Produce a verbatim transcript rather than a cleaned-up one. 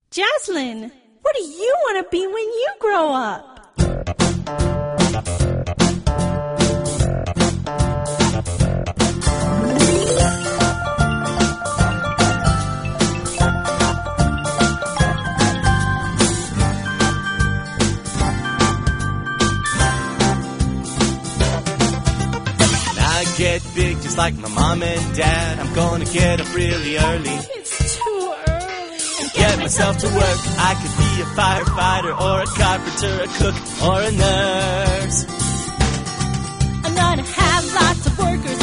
Jaslyn, what do you want to be when you grow up? Get big just like my mom and dad. I'm gonna get up really early. It's too early. And get myself to work. I could be a firefighter or a carpenter, a cook or a nurse. I'm gonna have lots of workers